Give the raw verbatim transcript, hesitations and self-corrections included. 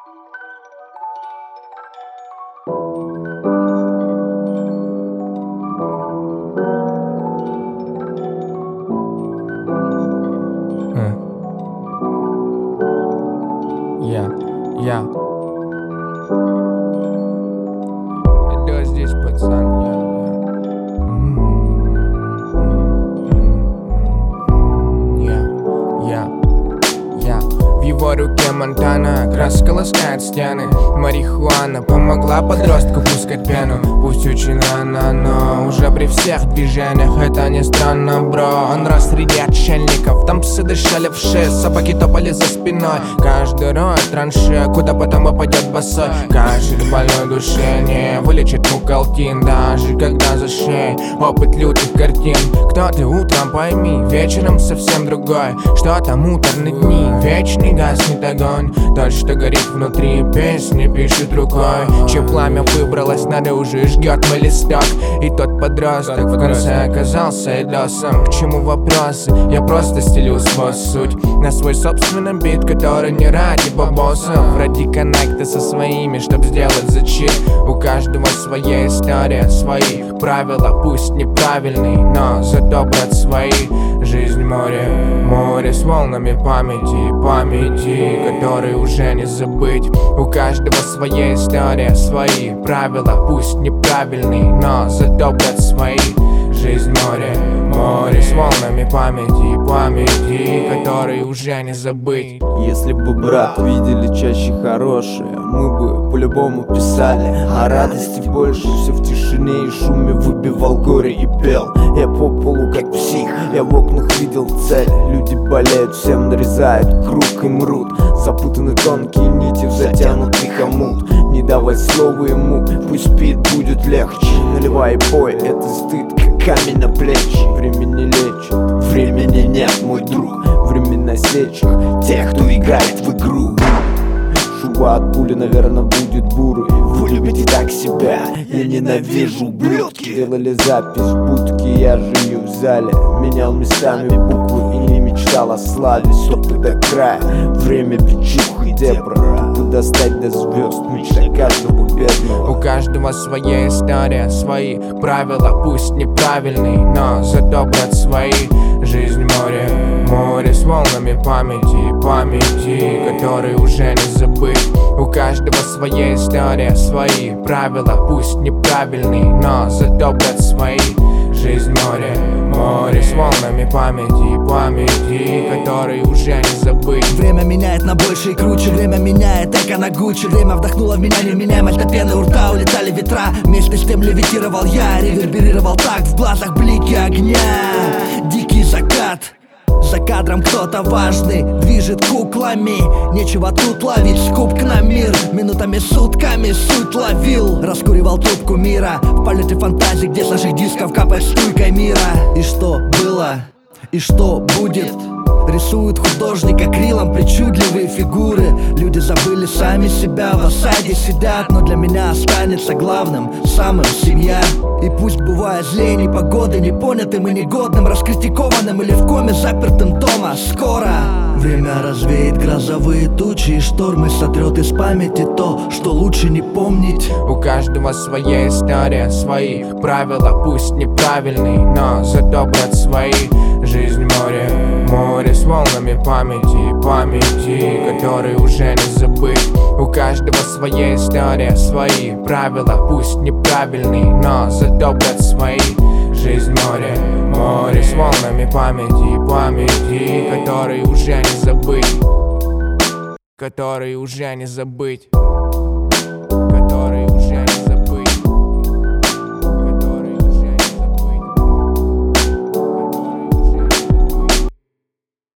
Я, я Да здесь пацан, я, я Я, я, я В его руке Монтана, краска ласкает стены. Марихуана помогла подростку пускать пену. Пусть очень рано, но уже при всех движениях это не странно, бро. Он рос среди отшельников, там псы дышали в шею, собаки топали за спиной. Каждый рой транше, куда потом упадет босой. Кашель в больной душе не вылечит мукалтин, даже когда за шеей опыт лютых картин. Кто ты утром, пойми, вечером совсем другой. Что-то муторные дни, вечный гаснет огонь. То, что горит внутри, песни пишет рукой. Чье пламя выбралось наружу и жгет мой листок. И тот подросток в конце оказался идосом. К чему вопросы? Я просто стелю свою суть на свой собственный бит, который не ради бабосов, ради коннекта со своими, чтоб сделать зачит. У каждого своя история, свои правила, пусть неправильный, но зато, брат, свои. Жизнь море, море с волнами памяти, памяти, которые уже не забыть. У каждого своя история, свои правила, пусть неправильный, но зато, брат, свои. Жизнь море, море с волнами памяти, памяти, которые уже не забыть. Если бы, брат, видели чаще хорошее, мы бы по-любому писали о радости больше. Все в тишине и шуме выбивал горе и пел. Я по полу как псих, я в окнах видел цель. Люди болеют, всем нарезают круг и мрут. Запутаны тонкие нити в затянутый хомут. Не давай слова ему, пусть спит, будет легче. Наливай и пой, это стыд, как камень на плечи. Время не лечит, времени нет, мой друг. Время насечек тех, кто играет в игру. Шуба от пули, наверное, будет бурой. Вы любите так себя, я ненавижу ублюдки. Делали запись в будке, я живу в зале. Менял местами буквы и не мечтал о славе. Стопы до края, время бичух и дебра. Тупо достать до звезд, мечта каждого бедного. У каждого своя история, свои правила, пусть неправильный, но зато, брат, свои. Жизнь море, море с волнами памяти, памяти, которые уже не забыть. У каждого своя история, свои правила, пусть неправильный, но зато, брат, свои. Жизнь море, море с волнами памяти, памяти, которые уже не забыть. Время меняет на больше и круче, время меняет эко на Гуччи. Время вдохнуло в меня невменяемость, до пены у рта улетали ветра. Вместе с тем левитировал я, реверберировал так, в глазах блики огня. Дикий закат. За кадром кто-то важный движет куклами. Нечего тут ловить, скуп к нам мир. Минутами, сутками суть ловил. Раскуривал трубку мира в полете фантазий, где с наших дисков капает струйкой мира. И что было, и что будет? Рисует художник акрилом причудливые фигуры. Люди забыли сами себя, в осаде сидят. Но для меня останется главным, самым семья. И пусть бывает злей непогоды, непонятым и негодным, раскритикованным или в коме запертым дома. Скоро время развеет грозовые тучи, и штормы сотрет из памяти то, что лучше не помнить. У каждого своя история, свои правила, пусть неправильный, но зато, брат, свои. Жизнь море, море с волнами памяти, памяти, которые уже не забыть. У каждого своя история, свои правила, пусть неправильный, но зато, брат, свои. Жизнь море, море с волнами памяти, памяти, которые уже не забыть, которые уже не забыть.